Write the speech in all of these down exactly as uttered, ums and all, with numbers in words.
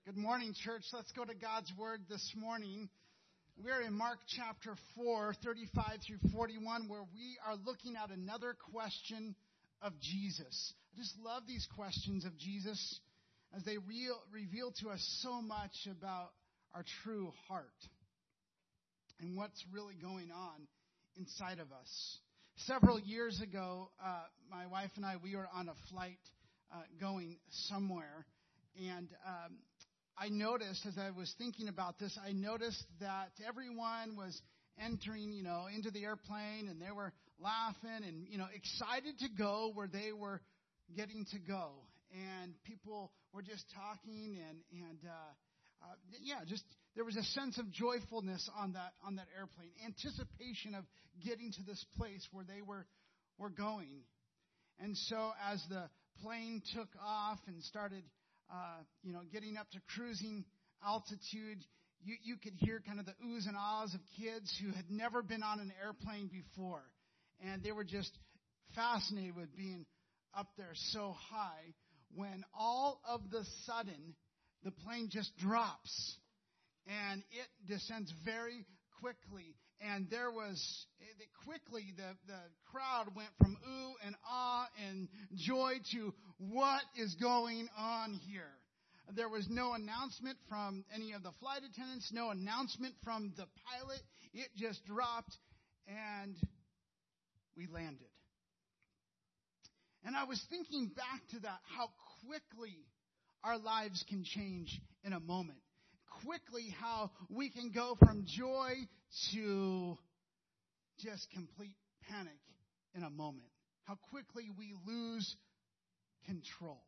Good morning, church. Let's go to God's Word this morning. We're in Mark chapter four, thirty-five through forty-one, where we are looking at another question of Jesus. I just love these questions of Jesus as they real, reveal to us so much about our true heart and what's really going on inside of us. Several years ago, uh, my wife and I, we were on a flight uh, going somewhere, and um, I noticed, as I was thinking about this, I noticed that everyone was entering, you know, into the airplane, and they were laughing and, you know, excited to go where they were getting to go. And people were just talking, and, and uh, uh, yeah, just there was a sense of joyfulness on that on that airplane, anticipation of getting to this place where they were, were going. And so as the plane took off and started Uh, you know, getting up to cruising altitude, you, you could hear kind of the oohs and ahs of kids who had never been on an airplane before. And they were just fascinated with being up there so high when all of the sudden the plane just drops and it descends very quickly. And there was, it, quickly the, the crowd went from ooh and ah and joy to what is going on here. There was no announcement from any of the flight attendants, no announcement from the pilot. It just dropped and we landed. And I was thinking back to that, how quickly our lives can change in a moment. Quickly how we can go from joy to just complete panic in a moment. How quickly we lose control.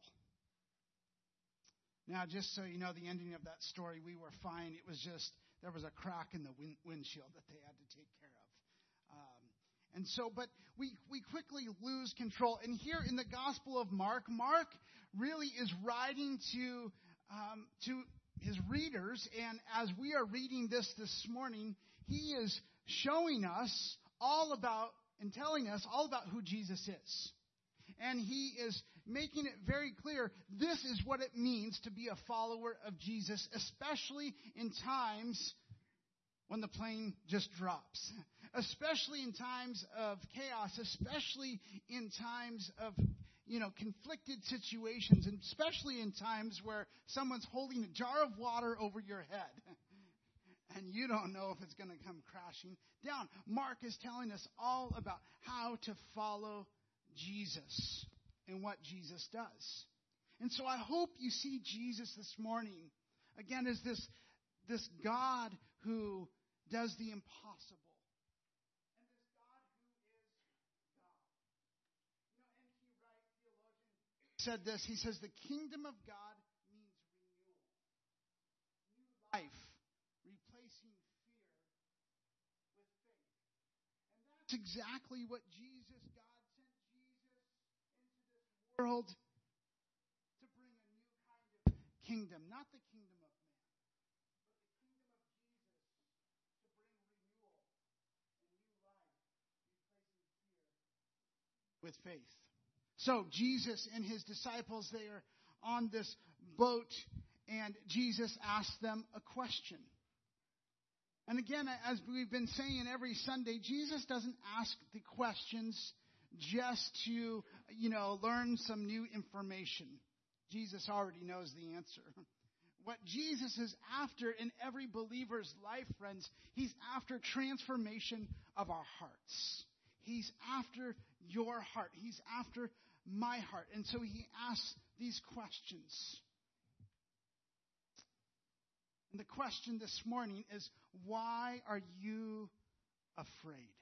Now, just so you know, the ending of that story, we were fine. It was just, there was a crack in the wind, windshield that they had to take care of. Um, and so, but we, we quickly lose control. And here in the Gospel of Mark, Mark really is writing to um, to his readers, and as we are reading this this morning, he is showing us all about and telling us all about who Jesus is. And he is making it very clear, this is what it means to be a follower of Jesus, especially in times when the plane just drops, especially in times of chaos, especially in times of you know, conflicted situations, and especially in times where someone's holding a jar of water over your head and you don't know if it's going to come crashing down. Mark is telling us all about how to follow Jesus and what Jesus does. And so I hope you see Jesus this morning, again, as this, this God who does the impossible. Said this, he says, the kingdom of God means renewal, new life, replacing fear with faith. And that's exactly what Jesus, God sent Jesus into this world to bring a new kind of kingdom, not the kingdom of man, but the kingdom of Jesus to bring renewal and new life, replacing fear with faith. So Jesus and his disciples, they are on this boat, and Jesus asks them a question. And again, as we've been saying every Sunday, Jesus doesn't ask the questions just to, you know, learn some new information. Jesus already knows the answer. What Jesus is after in every believer's life, friends, he's after transformation of our hearts. He's after your heart. He's after my heart. And so he asks these questions. And the question this morning is, why are you afraid?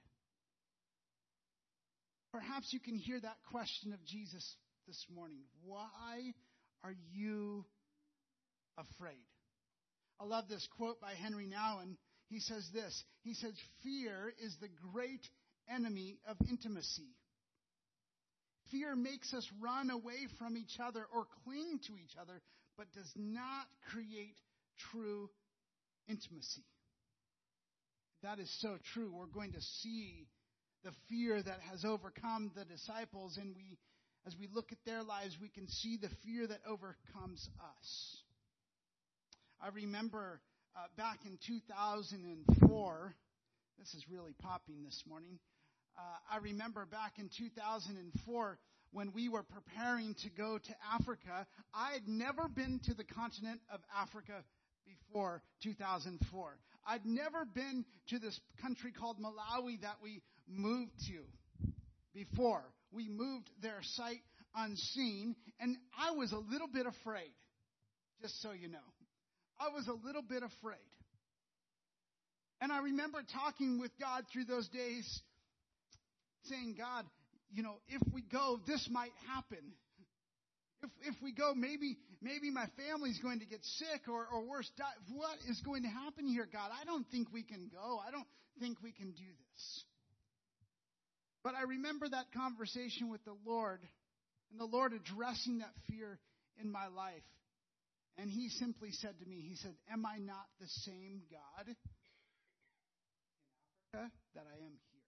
Perhaps you can hear that question of Jesus this morning. Why are you afraid? I love this quote by Henry Nouwen. He says this. He says, fear is the great enemy of intimacy. Fear makes us run away from each other or cling to each other, but does not create true intimacy. That is so true. We're going to see the fear that has overcome the disciples, and we, as we look at their lives, we can see the fear that overcomes us. I remember uh, back in two thousand four, this is really popping this morning. Uh, I remember back in two thousand four when we were preparing to go to Africa. I had never been to the continent of Africa before two thousand four. I'd never been to this country called Malawi that we moved to before. We moved there sight unseen, and I was a little bit afraid, just so you know. I was a little bit afraid. And I remember talking with God through those days, saying, God, you know, if we go, this might happen. If if we go, maybe maybe my family's going to get sick or, or worse, die. What is going to happen here, God? I don't think we can go. I don't think we can do this. But I remember that conversation with the Lord, and the Lord addressing that fear in my life. And he simply said to me, he said, am I not the same God in Africa that I am here?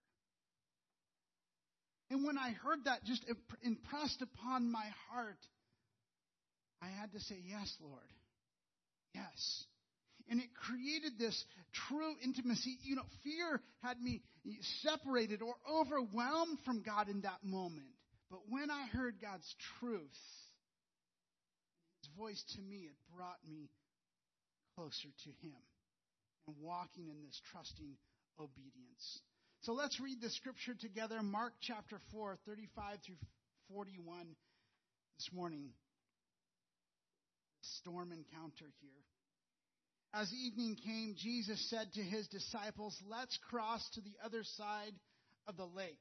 And when I heard that just impressed upon my heart, I had to say, yes, Lord. Yes. And it created this true intimacy. You know, fear had me separated or overwhelmed from God in that moment. But when I heard God's truth, His voice to me, it brought me closer to Him and walking in this trusting obedience. So let's read the scripture together. Mark chapter four, thirty-five through forty-one this morning. Storm encounter here. As evening came, Jesus said to his disciples, let's cross to the other side of the lake.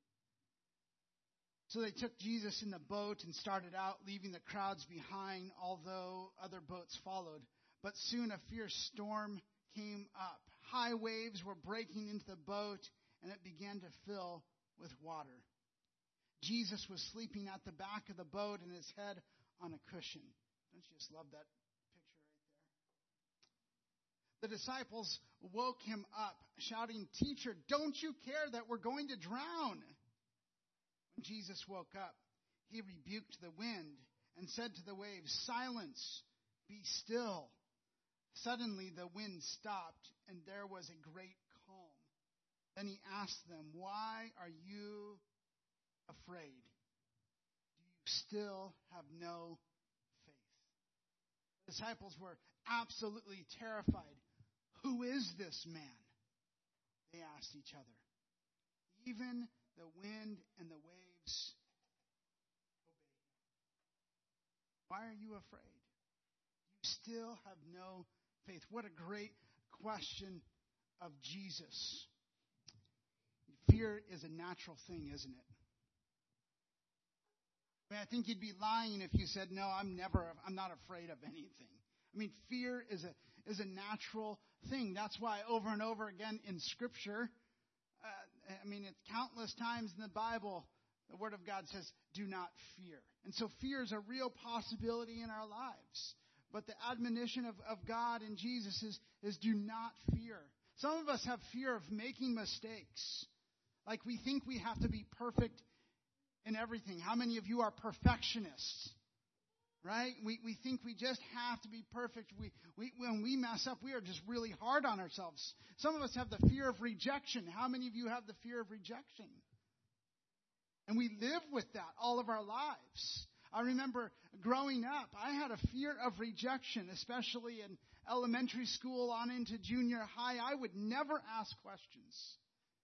So they took Jesus in the boat and started out, leaving the crowds behind, although other boats followed. But soon a fierce storm came up. High waves were breaking into the boat, and it began to fill with water. Jesus was sleeping at the back of the boat and his head on a cushion. Don't you just love that picture right there? The disciples woke him up, shouting, Teacher, don't you care that we're going to drown? When Jesus woke up, he rebuked the wind and said to the waves, Silence, be still. Suddenly the wind stopped, and there was a great calm. Then he asked them, Why are you afraid? Do you still have no faith? The disciples were absolutely terrified. Who is this man? They asked each other. Even the wind and the waves obey him. Why are you afraid? You still have no faith. What a great question of Jesus. Fear is a natural thing, isn't it? I mean, I think you'd be lying if you said, no, I'm never, I'm not afraid of anything. I mean, fear is a is a natural thing. That's why over and over again in Scripture, uh, I mean, it's countless times in the Bible, the Word of God says, do not fear. And so fear is a real possibility in our lives. But the admonition of, of God and Jesus is, is do not fear. Some of us have fear of making mistakes. Like we think we have to be perfect in everything. How many of you are perfectionists? Right? We we think we just have to be perfect. We, we when we mess up, we are just really hard on ourselves. Some of us have the fear of rejection. How many of you have the fear of rejection? And we live with that all of our lives. I remember growing up, I had a fear of rejection, especially in elementary school on into junior high. I would never ask questions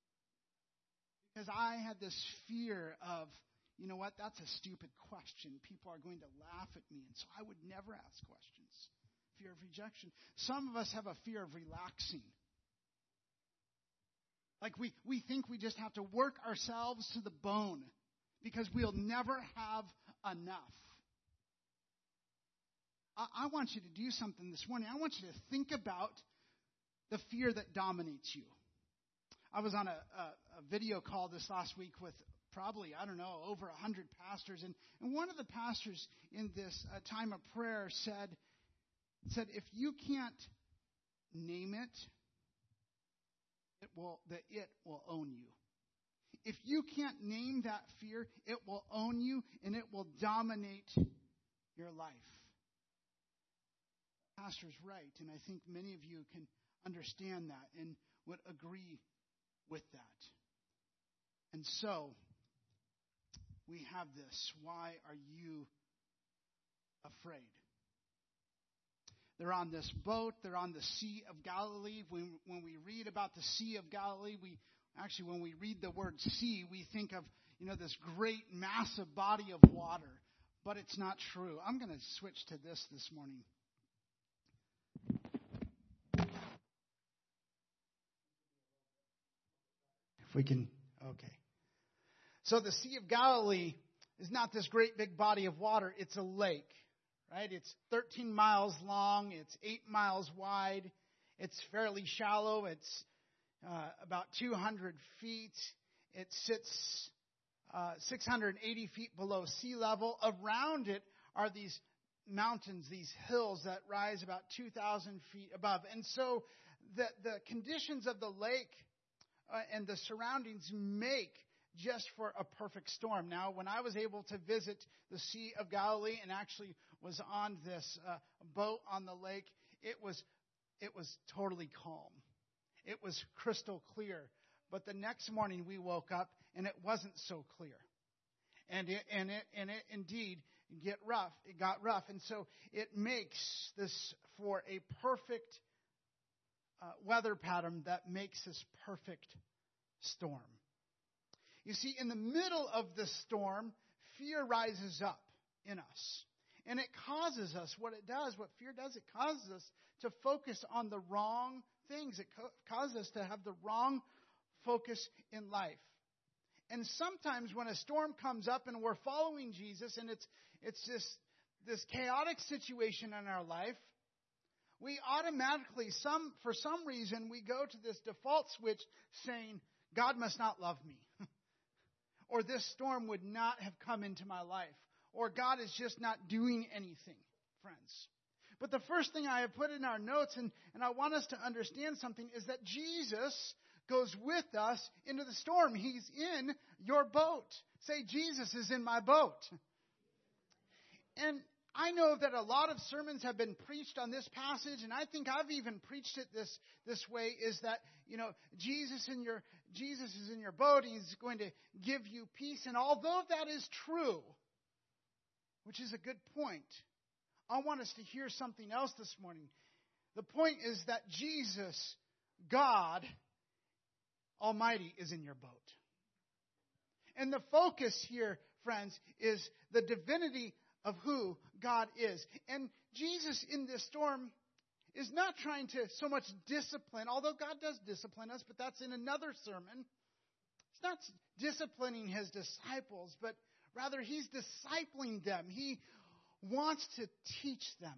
because I had this fear of, you know what, that's a stupid question. People are going to laugh at me. And so I would never ask questions. Fear of rejection. Some of us have a fear of relaxing. Like we, we think we just have to work ourselves to the bone because we'll never have enough. I, I want you to do something this morning. I want you to think about the fear that dominates you. I was on a, a, a video call this last week with probably, I don't know, over a hundred pastors. And, and one of the pastors in this uh, time of prayer said, said, if you can't name it, it will, the it will own you. If you can't name that fear, it will own you and it will dominate your life. pastor's right, and I think many of you can understand that and would agree with that. And so, we have this. Why are you afraid? They're on this boat. They're on the Sea of Galilee. When, when we read about the Sea of Galilee, we actually, when we read the word sea, we think of, you know, this great, massive body of water. But it's not true. I'm going to switch to this this morning. If we can, okay. So the Sea of Galilee is not this great big body of water. It's a lake. Right? It's thirteen miles long. It's eight miles wide. It's fairly shallow. It's uh, about two hundred feet. It sits uh, six hundred eighty feet below sea level. Around it are these mountains, these hills that rise about two thousand feet above. And so the, the conditions of the lake uh, and the surroundings make just for a perfect storm. Now, when I was able to visit the Sea of Galilee and actually was on this uh, boat on the lake, it was it was totally calm. It was crystal clear. But the next morning we woke up and it wasn't so clear, and it and it and it indeed get rough. It got rough, and so it makes this for a perfect uh, weather pattern that makes this perfect storm. You see, in the middle of the storm, fear rises up in us. And it causes us, what it does, what fear does, it causes us to focus on the wrong things. It co- causes us to have the wrong focus in life. And sometimes when a storm comes up and we're following Jesus and it's it's this, this chaotic situation in our life, we automatically, some for some reason, we go to this default switch saying, God must not love me. Or this storm would not have come into my life. Or God is just not doing anything, friends. But the first thing I have put in our notes, and, and I want us to understand something, is that Jesus goes with us into the storm. He's in your boat. Say, Jesus is in my boat. And I know that a lot of sermons have been preached on this passage, and I think I've even preached it this this way, is that, you know, Jesus in your Jesus is in your boat, he's going to give you peace. And although that is true, which is a good point, I want us to hear something else this morning. The point is that Jesus, God Almighty, is in your boat. And the focus here, friends, is the divinity of who God is. And Jesus in this storm is not trying to so much discipline, although God does discipline us, but that's in another sermon. He's not disciplining his disciples, but rather he's discipling them. He wants to teach them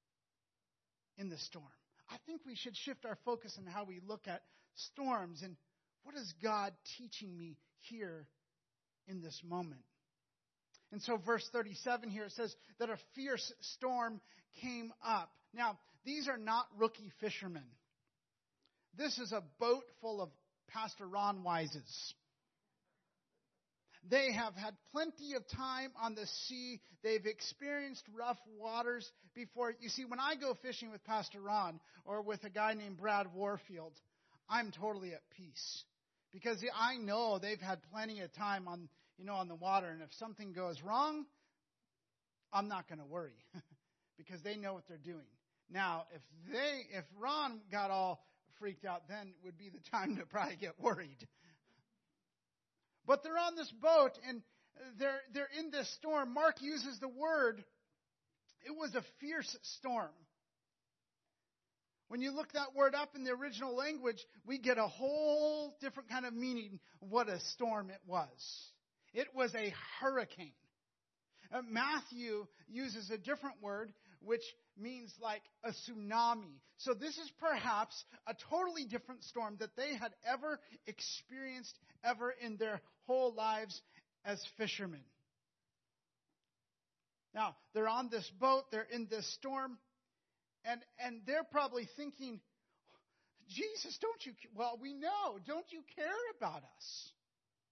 in the storm. I think we should shift our focus on how we look at storms and what is God teaching me here in this moment. And so verse thirty-seven here, it says that a fierce storm came up. Now, these are not rookie fishermen. This is a boat full of Pastor Ron Wises. They have had plenty of time on the sea. They've experienced rough waters before. You see, when I go fishing with Pastor Ron or with a guy named Brad Warfield, I'm totally at peace. Because I know they've had plenty of time on, you know, on the water. And if something goes wrong, I'm not going to worry. Because they know what they're doing. Now, if they, if Ron got all freaked out, then would be the time to probably get worried. But they're on this boat, and they're they're in this storm. Mark uses the word, it was a fierce storm. When you look that word up in the original language, we get a whole different kind of meaning of what a storm it was. It was a hurricane. Uh, Matthew uses a different word, which means like a tsunami. So this is perhaps a totally different storm that they had ever experienced ever in their whole lives as fishermen. Now, they're on this boat, they're in this storm, and, and they're probably thinking, Jesus, don't you, well, we know, don't you care about us?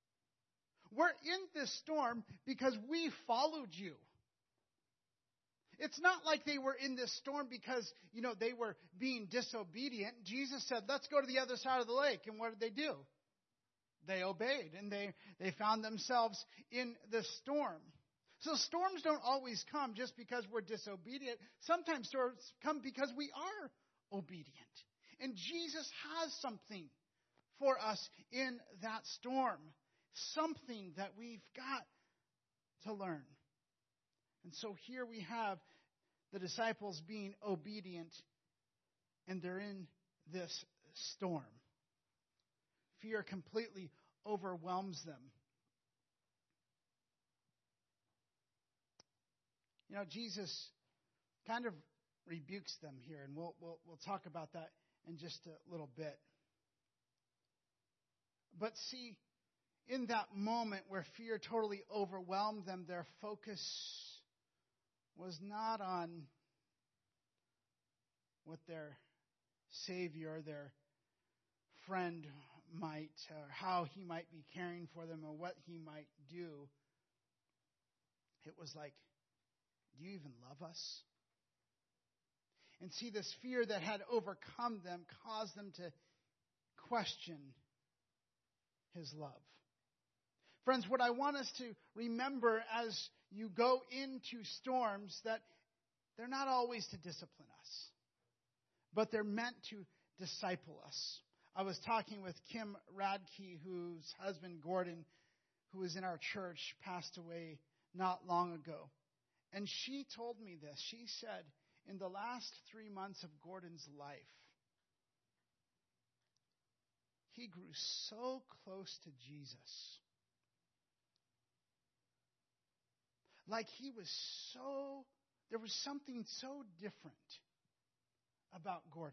We're in this storm because we followed you. it's not like they were in this storm because, you know, they were being disobedient. Jesus said, let's go to the other side of the lake. And what did they do? They obeyed, and they, they found themselves in the storm. So storms don't always come just because we're disobedient. Sometimes storms come because we are obedient. And Jesus has something for us in that storm. Something that we've got to learn. And so here we have the disciples being obedient, and they're in this storm. Fear completely overwhelms them. You know, Jesus kind of rebukes them here, and we'll we'll we'll talk about that in just a little bit. But see, in that moment where fear totally overwhelmed them, their focus was not on what their Savior, their friend might, or how he might be caring for them, or what he might do. It was like, do you even love us? And see, this fear that had overcome them caused them to question his love. Friends, what I want us to remember as you go into storms, that they're not always to discipline us, but they're meant to disciple us. I was talking with Kim Radke, whose husband Gordon, who was in our church, passed away not long ago. And she told me this. She said, in the last three months of Gordon's life, he grew so close to Jesus. Like he was so, there was something so different about Gordon.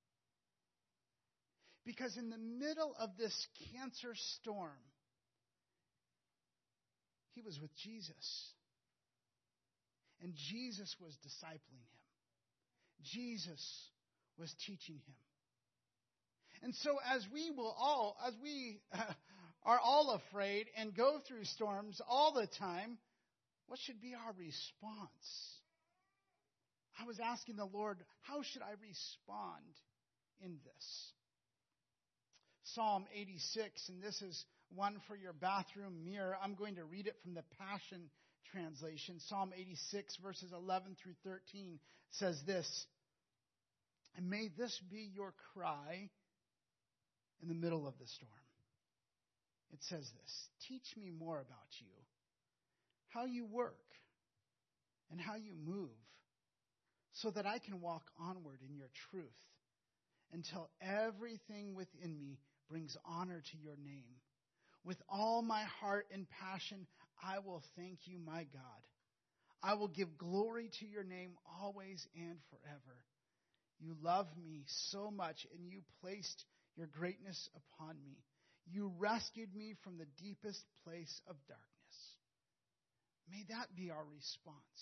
Because in the middle of this cancer storm, he was with Jesus. And Jesus was discipling him. Jesus was teaching him. And so as we will all, as we are all afraid and go through storms all the time, what should be our response? I was asking the Lord, how should I respond in this? Psalm eighty-six, and this is one for your bathroom mirror. I'm going to read it from the Passion Translation. Psalm eighty-six, verses eleven through thirteen says this, and may this be your cry in the middle of the storm. It says this, teach me more about you, how you work, and how you move, so that I can walk onward in your truth until everything within me brings honor to your name. With all my heart and passion, I will thank you, my God. I will give glory to your name always and forever. You love me so much, and you placed your greatness upon me. You rescued me from the deepest place of darkness. May that be our response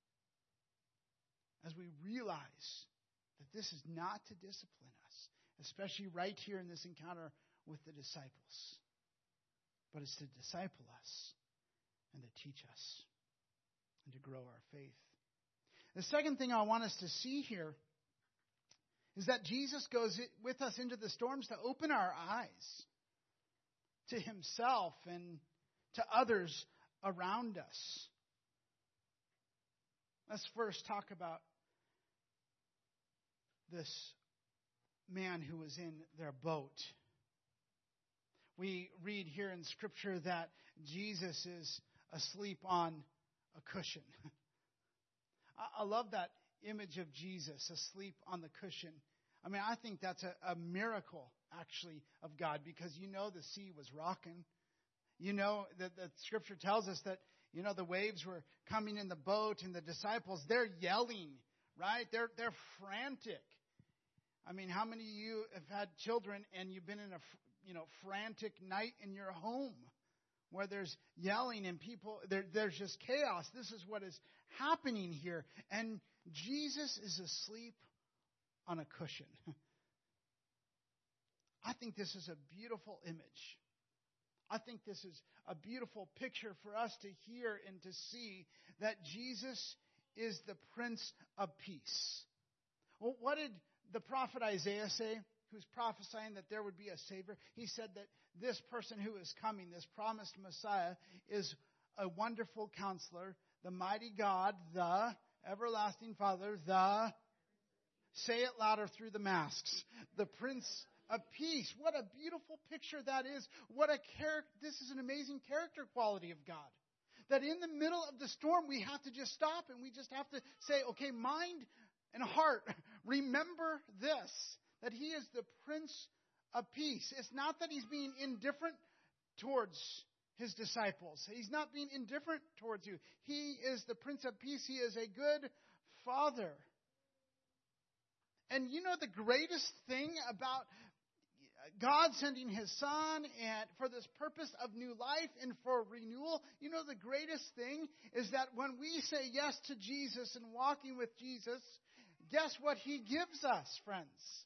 as we realize that this is not to discipline us, especially right here in this encounter with the disciples, but it's to disciple us and to teach us and to grow our faith. The second thing I want us to see here is that Jesus goes with us into the storms to open our eyes to himself and to others around us. Let's first talk about this man who was in their boat. We read here in Scripture that Jesus is asleep on a cushion. I love that image of Jesus asleep on the cushion. I mean, I think that's a, a miracle, actually, of God, because you know the sea was rocking. You know that the Scripture tells us that, you know, the waves were coming in the boat, and the disciples, they're yelling, right? They're they're frantic. I mean, how many of you have had children and you've been in a, you know, frantic night in your home where there's yelling and people, there, there's just chaos? This is what is happening here. And Jesus is asleep on a cushion. I think this is a beautiful image. I think this is a beautiful picture for us to hear and to see that Jesus is the Prince of Peace. Well, what did the prophet Isaiah say, who's prophesying that there would be a Savior? He said that this person who is coming, this promised Messiah, is a wonderful counselor, the mighty God, the everlasting Father, the, say it louder through the masks, the Prince of Peace. What a beautiful picture that is. What a character. This is an amazing character quality of God. That in the middle of the storm, we have to just stop and we just have to say, okay, mind and heart, remember this, that He is the Prince of Peace. It's not that He's being indifferent towards His disciples. He's not being indifferent towards you. He is the Prince of Peace. He is a good Father. And you know the greatest thing about God sending His Son and for this purpose of new life and for renewal, you know the greatest thing is that when we say yes to Jesus and walking with Jesus, guess what He gives us, friends?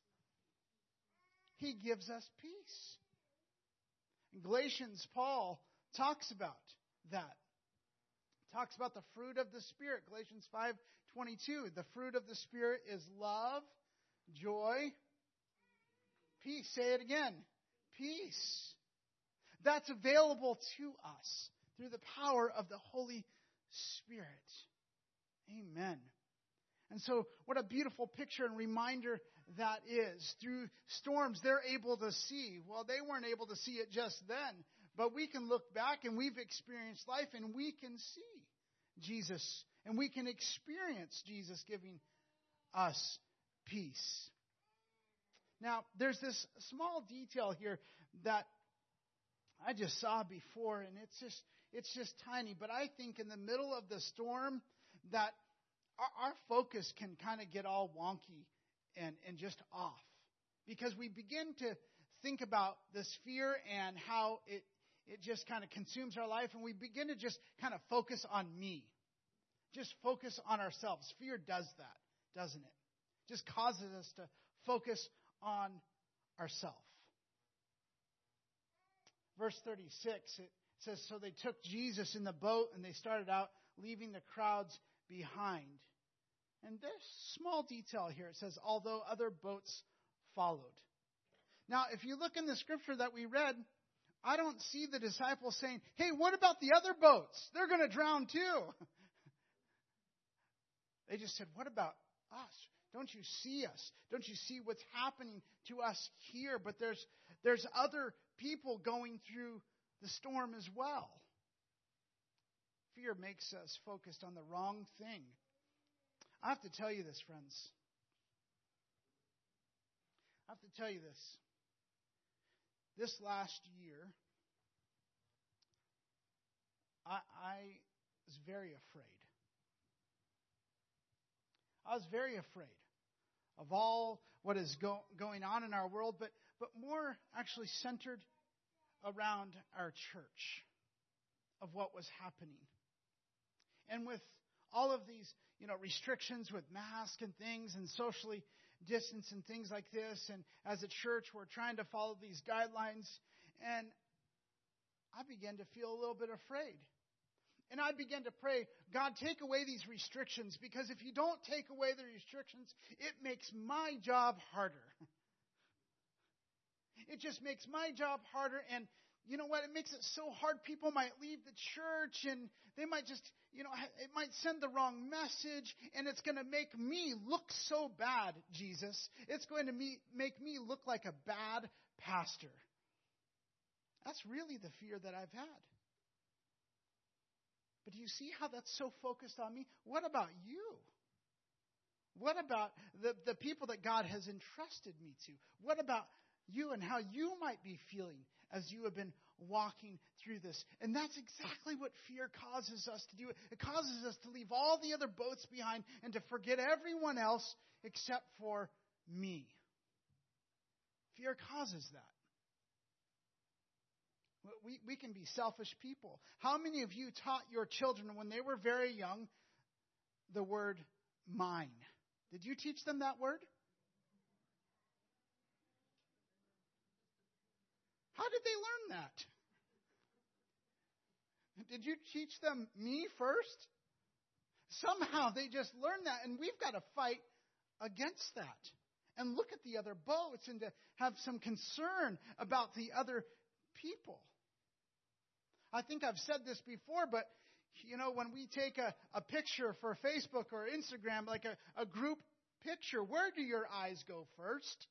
He gives us peace. In Galatians, Paul talks about that. Talks about the fruit of the Spirit. Galatians five twenty-two. The fruit of the Spirit is love, joy, peace. Say it again. Peace. That's available to us through the power of the Holy Spirit. Amen. And so what a beautiful picture and reminder that is. Through storms, they're able to see. Well, they weren't able to see it just then, but we can look back and we've experienced life and we can see Jesus and we can experience Jesus giving us peace. Now, there's this small detail here that I just saw before, and it's just it's just tiny. But I think in the middle of the storm that our, our focus can kind of get all wonky and, and just off. Because we begin to think about this fear and how it, it just kind of consumes our life, and we begin to just kind of focus on me. Just focus on ourselves. Fear does that, doesn't it? Just causes us to focus on ourselves. Verse thirty-six, it says, so they took Jesus in the boat and they started out, leaving the crowds behind. And there's a small detail here. It says, although other boats followed. Now, if you look in the scripture that we read, I don't see the disciples saying, hey, what about the other boats? They're going to drown too. They just said, what about us? Don't you see us? Don't you see what's happening to us here? But there's there's other people going through the storm as well. Fear makes us focused on the wrong thing. I have to tell you this, friends. I have to tell you this. This last year, I, I was very afraid. I was very afraid of all what is go, going on in our world, but, but more actually centered around our church, of what was happening. And with all of these, you know, restrictions with masks and things and socially distance and things like this, and as a church we're trying to follow these guidelines, and I began to feel a little bit afraid. And I began to pray, God, take away these restrictions, because if you don't take away the restrictions, it makes my job harder. It just makes my job harder, and you know what? It makes it so hard. People might leave the church, and they might just, you know, it might send the wrong message, and it's going to make me look so bad, Jesus. It's going to me, make me look like a bad pastor. That's really the fear that I've had. But do you see how that's so focused on me? What about you? What about the, the people that God has entrusted me to? What about you and how you might be feeling as you have been walking through this? And that's exactly what fear causes us to do. It causes us to leave all the other boats behind and to forget everyone else except for me. Fear causes that. We, we can be selfish people. How many of you taught your children when they were very young the word mine? Did you teach them that word? How did they learn that? Did you teach them me first? Somehow they just learn that, and we've got to fight against that. And look at the other boats and to have some concern about the other people. I think I've said this before, but, you know, when we take a, a picture for Facebook or Instagram, like a, a group picture, where do your eyes go first?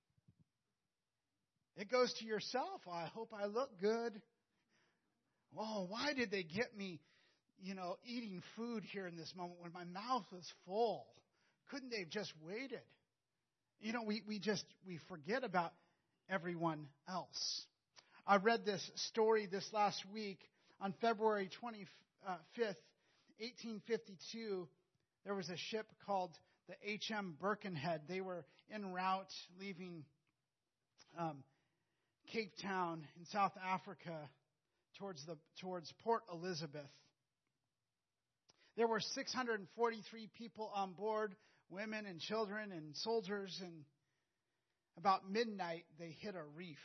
It goes to yourself. Oh, I hope I look good. Oh, why did they get me, you know, eating food here in this moment when my mouth was full? Couldn't they have just waited? You know, we, we just, we forget about everyone else. I read this story this last week on February twenty-fifth, eighteen fifty-two. There was a ship called the H M Birkenhead. They were en route leaving um, Cape Town in South Africa towards the towards Port Elizabeth. There were six hundred forty-three people on board, women and children and soldiers, and about midnight they hit a reef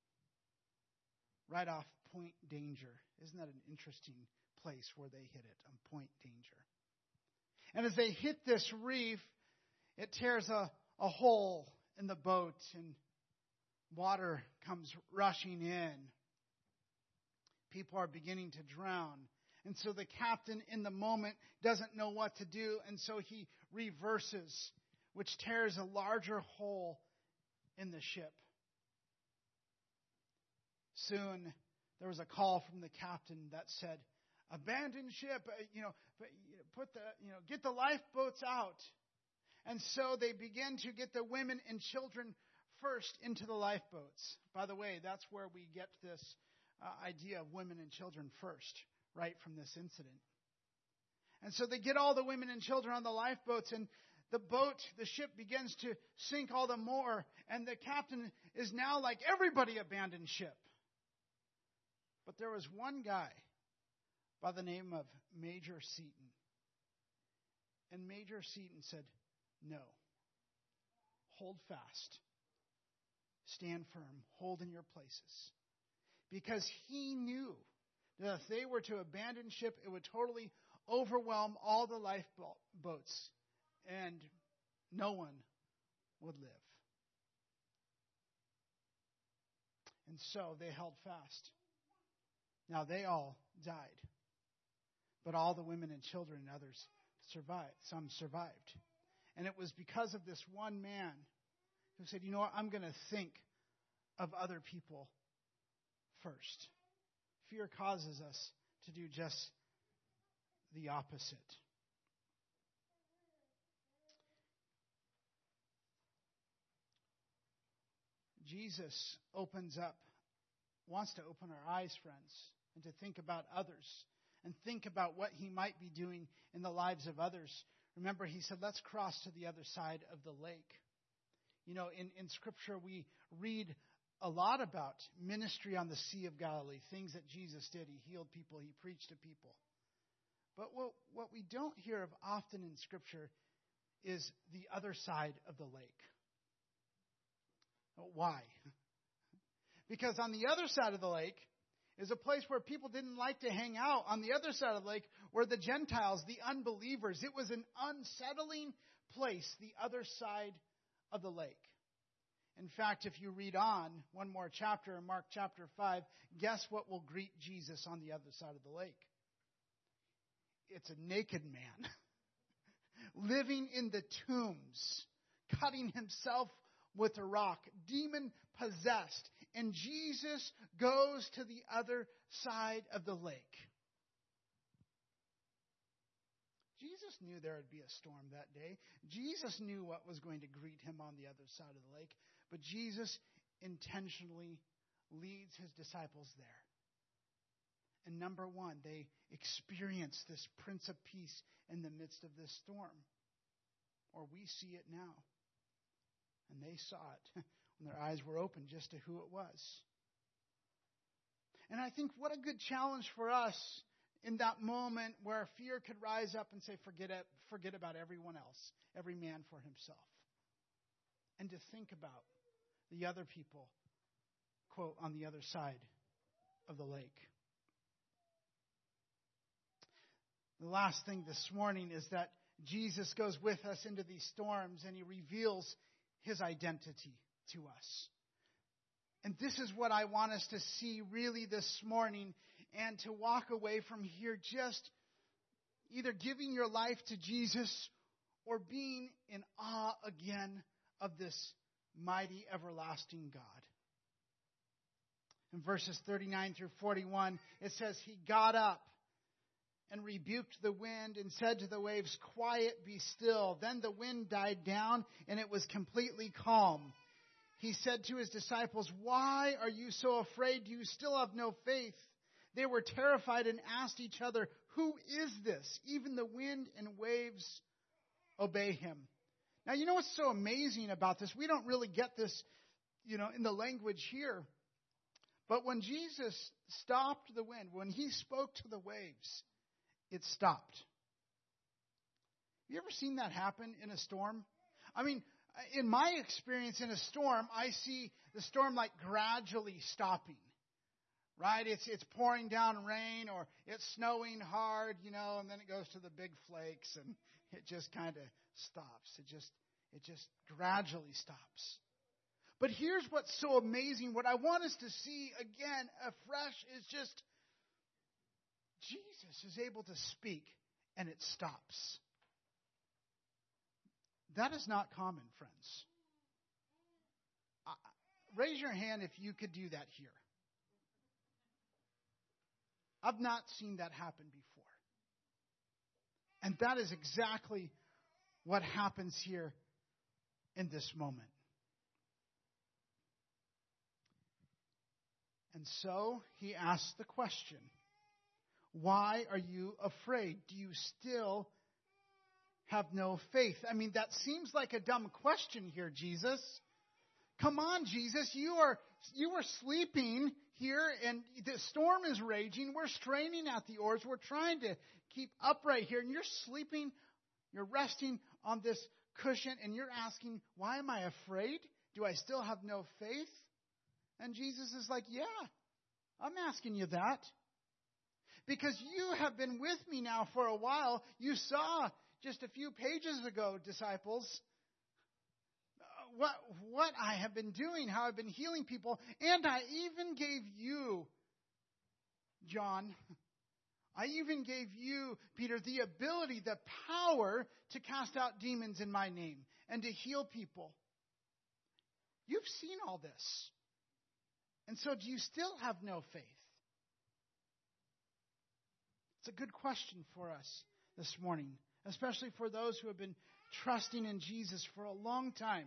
right off Point Danger. Isn't that an interesting place where they hit it, on Point Danger? And as they hit this reef, it tears a, a hole in the boat, and water comes rushing in. People are beginning to drown. And so the captain in the moment doesn't know what to do, and so he reverses, which tears a larger hole in the ship. Soon there was a call from the captain that said, "Abandon ship, you know, put the, you know, get the lifeboats out." And so they began to get the women and children first into the lifeboats. By the way, that's where we get this uh, idea of women and children first, right from this incident. And so they get all the women and children on the lifeboats, and the boat, the ship begins to sink all the more. And the captain is now like, everybody abandon ship. But there was one guy by the name of Major Seaton. And Major Seaton said, "No. Hold fast. Stand firm. Hold in your places." Because he knew that if they were to abandon ship, it would totally overwhelm all the lifeboats, and no one would live. And so they held fast. Now, they all died, but all the women and children and others survived. Some survived. And it was because of this one man who said, "You know what, I'm going to think of other people first." Fear causes us to do just the opposite. Jesus opens up, wants to open our eyes, friends, and to think about others and think about what he might be doing in the lives of others. Remember, he said, let's cross to the other side of the lake. You know, in, in Scripture, we read a lot about ministry on the Sea of Galilee, things that Jesus did. He healed people, he preached to people. But what, what we don't hear of often in Scripture is the other side of the lake. Why? Because on the other side of the lake is a place where people didn't like to hang out. On the other side of the lake were the Gentiles, the unbelievers. It was an unsettling place, the other side of the lake. In fact, if you read on one more chapter in Mark chapter five, guess what will greet Jesus on the other side of the lake? It's a naked man living in the tombs, cutting himself with a rock, demon-possessed. And Jesus goes to the other side of the lake. Jesus knew there would be a storm that day. Jesus knew what was going to greet him on the other side of the lake. But Jesus intentionally leads his disciples there. And number one, they experience this Prince of Peace in the midst of this storm. Or we see it now. And they saw it when their eyes were open just to who it was. And I think what a good challenge for us in that moment where fear could rise up and say, forget it, forget about everyone else, every man for himself. And to think about the other people, quote, on the other side of the lake. The last thing this morning is that Jesus goes with us into these storms and he reveals his identity to us. And this is what I want us to see really this morning, and to walk away from here just either giving your life to Jesus or being in awe again of this mighty, everlasting God. In verses thirty-nine through forty-one, it says, he got up and rebuked the wind and said to the waves, quiet, be still. Then the wind died down and it was completely calm. He said to his disciples, why are you so afraid? Do you still have no faith? They were terrified and asked each other, who is this? Even the wind and waves obey him. Now, you know what's so amazing about this? We don't really get this, you know, in the language here. But when Jesus stopped the wind, when he spoke to the waves, it stopped. Have you ever seen that happen in a storm? I mean, in my experience in a storm, I see the storm like gradually stopping. Right? It's it's pouring down rain, or it's snowing hard, you know, and then it goes to the big flakes and it just kind of stops. It just it just gradually stops. But here's what's so amazing. What I want us to see again afresh is just Jesus is able to speak and it stops. That is not common, friends. Uh, raise your hand if you could do that here. I've not seen that happen before. And that is exactly what happens here in this moment. And so he asks the question, why are you afraid? Do you still have no faith? I mean, that seems like a dumb question here, Jesus. Come on, Jesus, you are you are sleeping here and the storm is raging. We're straining at the oars. We're trying to keep upright here, and you're sleeping. You're resting on this cushion and you're asking, why am I afraid? Do I still have no faith? And Jesus is like, yeah, I'm asking you that. Because you have been with me now for a while. You saw just a few pages ago, disciples, what, what I have been doing, how I've been healing people. And I even gave you, John, I even gave you, Peter, the ability, the power to cast out demons in my name and to heal people. You've seen all this. And so do you still have no faith? It's a good question for us this morning, especially for those who have been trusting in Jesus for a long time.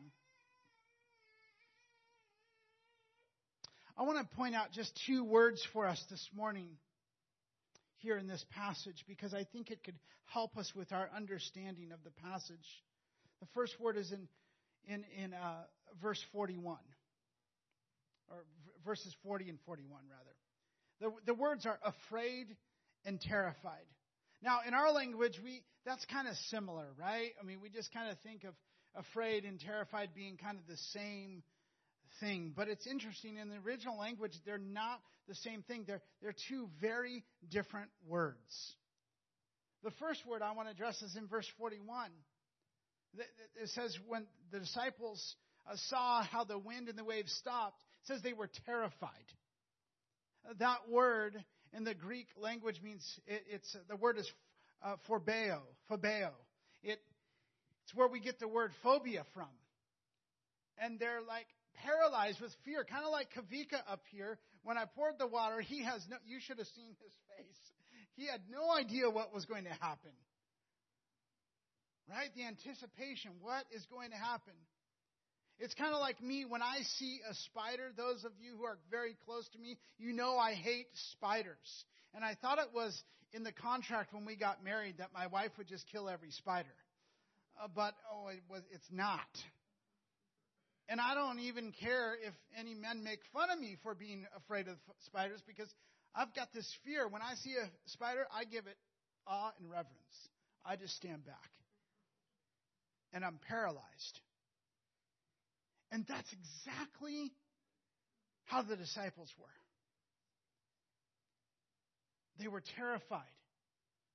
I want to point out just two words for us this morning here in this passage, because I think it could help us with our understanding of the passage. The first word is in in in uh, verse forty-one, or v- verses forty and forty-one, rather. The the words are afraid and terrified. Now, in our language, we that's kind of similar, right? I mean, we just kind of think of afraid and terrified being kind of the same thing. But it's interesting, in the original language, they're not the same thing. They're, they're two very different words. The first word I want to address is in verse forty-one. It says when the disciples saw how the wind and the waves stopped, it says they were terrified. That word in the Greek language means, it, it's the word is uh, phobeo, phobeo. It, it's where we get the word phobia from. And they're like paralyzed with fear, kind of like Kavika up here. When I poured the water, he has no, you should have seen his face. He had no idea what was going to happen. Right? The anticipation, what is going to happen? It's kind of like me when I see a spider. Those of you who are very close to me, you know I hate spiders. And I thought it was in the contract when we got married that my wife would just kill every spider. Uh, but, oh, it was, it's not. And I don't even care if any men make fun of me for being afraid of spiders, because I've got this fear. When I see a spider, I give it awe and reverence. I just stand back. And I'm paralyzed. And that's exactly how the disciples were. They were terrified.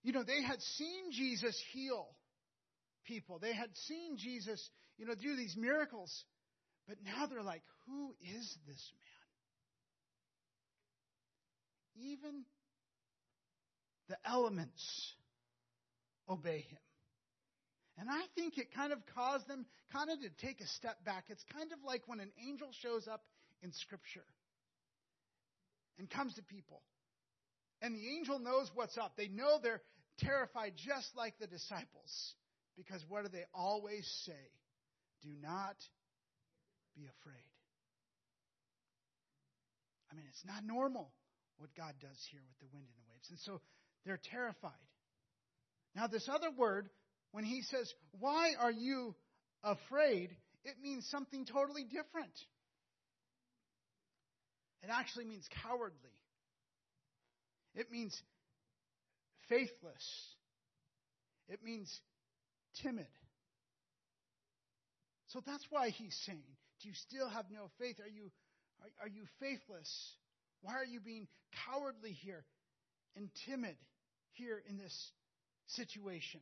You know, they had seen Jesus heal people. They had seen Jesus, you know, do these miracles. But now they're like, who is this man? Even the elements obey him. And I think it kind of caused them kind of to take a step back. It's kind of like when an angel shows up in Scripture and comes to people. And the angel knows what's up. They know they're terrified just like the disciples. Because what do they always say? Do not be afraid. I mean, it's not normal what God does here with the wind and the waves. And so they're terrified. Now this other word, when he says, why are you afraid? It means something totally different. It actually means cowardly. It means faithless. It means timid. So that's why he's saying, do you still have no faith? Are you, are, are you faithless? Why are you being cowardly here and timid here in this situation?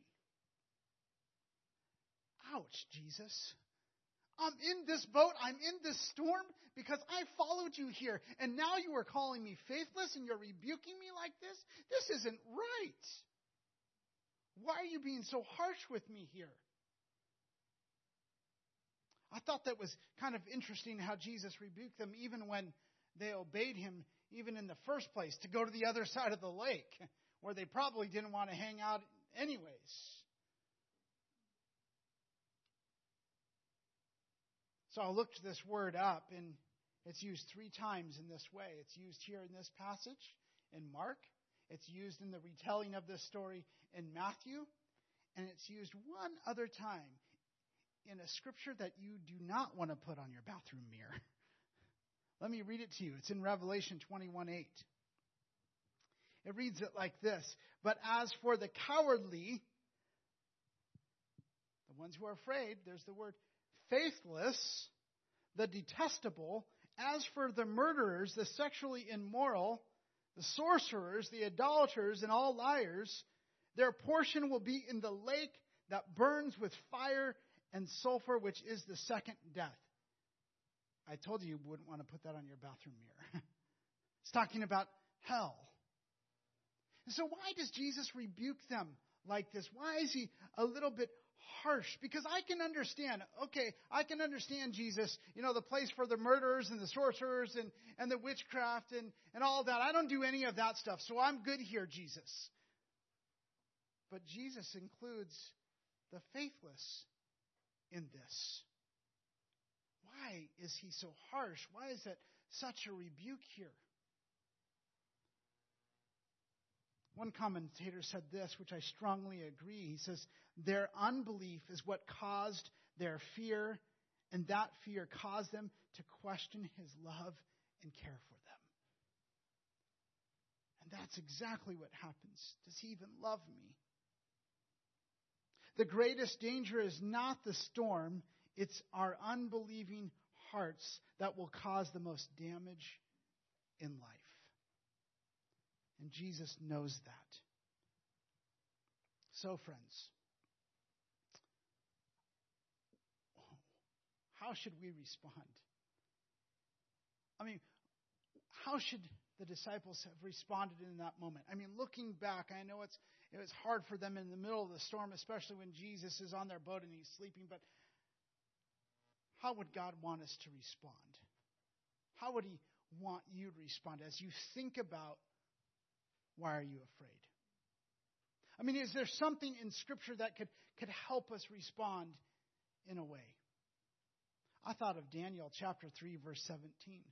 Ouch, Jesus. I'm in this boat. I'm in this storm because I followed you here. And now you are calling me faithless and you're rebuking me like this? This isn't right. Why are you being so harsh with me here? I thought that was kind of interesting how Jesus rebuked them even when they obeyed him, even in the first place, to go to the other side of the lake where they probably didn't want to hang out anyways. So I looked this word up, and it's used three times in this way. It's used here in this passage in Mark. It's used in the retelling of this story in Matthew. And it's used one other time in a scripture that you do not want to put on your bathroom mirror. Let me read it to you. It's in Revelation twenty-one eight. It reads it like this. But as for the cowardly, the ones who are afraid, there's the word faithless, the detestable, as for the murderers, the sexually immoral, the sorcerers, the idolaters, and all liars, their portion will be in the lake that burns with fire and sulfur, which is the second death. I told you you wouldn't want to put that on your bathroom mirror. It's talking about hell. And so why does Jesus rebuke them like this? Why is he a little bit harsh? Because I can understand, okay, I can understand Jesus, you know, the place for the murderers and the sorcerers and, and the witchcraft and, and all that. I don't do any of that stuff, so I'm good here, Jesus. But Jesus includes the faithless in this. Why is he so harsh? Why is it such a rebuke here? One commentator said this, which I strongly agree. He says, their unbelief is what caused their fear, and that fear caused them to question his love and care for them. And that's exactly what happens. Does he even love me? The greatest danger is not the storm, it's our unbelieving hearts that will cause the most damage in life. And Jesus knows that. So, friends, how should we respond? I mean, how should the disciples have responded in that moment? I mean, looking back, I know it's it was hard for them in the middle of the storm, especially when Jesus is on their boat and he's sleeping, but how would God want us to respond? How would he want you to respond as you think about, why are you afraid? I mean, is there something in Scripture that could, could help us respond in a way? I thought of Daniel chapter three, verse seventeen.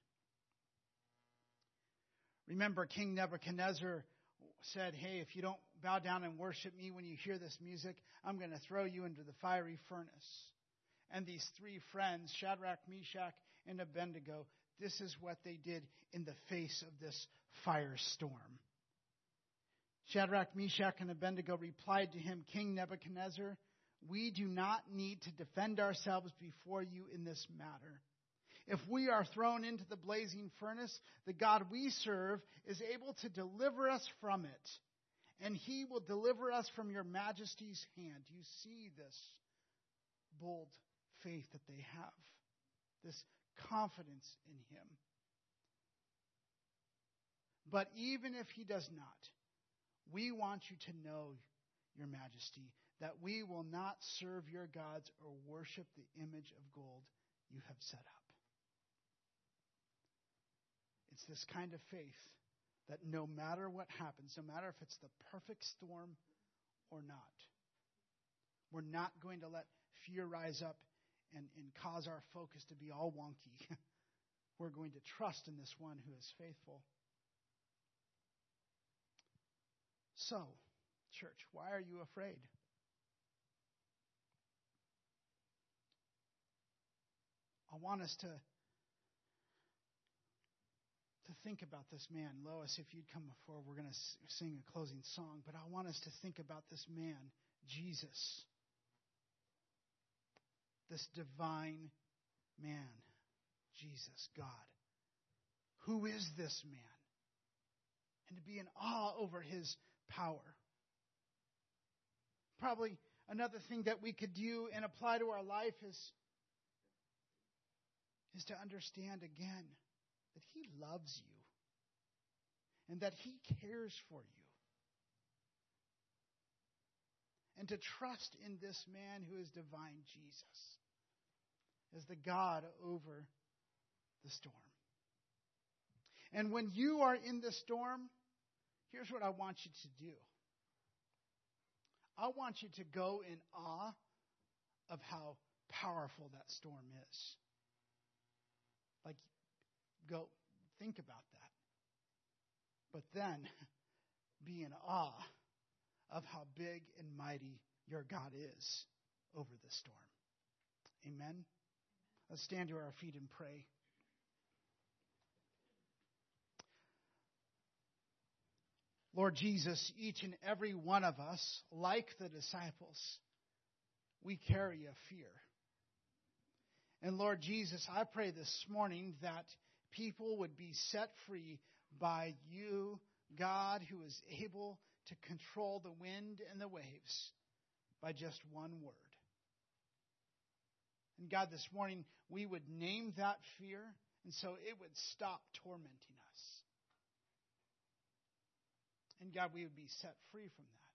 Remember, King Nebuchadnezzar said, hey, if you don't bow down and worship me when you hear this music, I'm going to throw you into the fiery furnace. And these three friends, Shadrach, Meshach, and Abednego, this is what they did in the face of this firestorm. Shadrach, Meshach, and Abednego replied to him, King Nebuchadnezzar, we do not need to defend ourselves before you in this matter. If we are thrown into the blazing furnace, the God we serve is able to deliver us from it. and he will deliver us from your majesty's hand. You see this bold faith that they have, this confidence in him. But even if he does not, we want you to know, your majesty, that we will not serve your gods or worship the image of gold you have set up. It's this kind of faith that no matter what happens, no matter if it's the perfect storm or not, we're not going to let fear rise up and, and cause our focus to be all wonky. We're going to trust in this one who is faithful. So, church, why are you afraid? I want us to, to think about this man. Lois, if you'd come before, we're going to sing a closing song. But I want us to think about this man, Jesus. This divine man, Jesus, God. Who is this man? And to be in awe over his power. Probably another thing that we could do and apply to our life is, is to understand again that he loves you and that he cares for you. And to trust in this man who is divine, Jesus, as the God over the storm. And when you are in the storm, here's what I want you to do. I want you to go in awe of how powerful that storm is. Like, go think about that. But then be in awe of how big and mighty your God is over the storm. Amen? Let's stand to our feet and pray. Lord Jesus, each and every one of us, like the disciples, we carry a fear. And Lord Jesus, I pray this morning that people would be set free by you, God, who is able to control the wind and the waves by just one word. And God, this morning, we would name that fear, and so it would stop tormenting us. And God, we would be set free from that.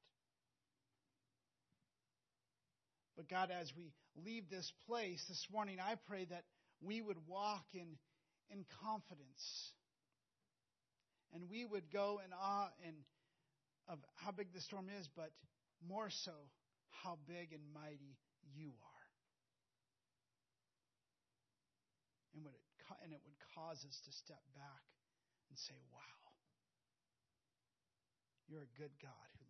But God, as we leave this place this morning, I pray that we would walk in, in confidence. And we would go in awe in, of how big the storm is, but more so, how big and mighty you are. And, would it, and it would cause us to step back and say, wow, you're a good God who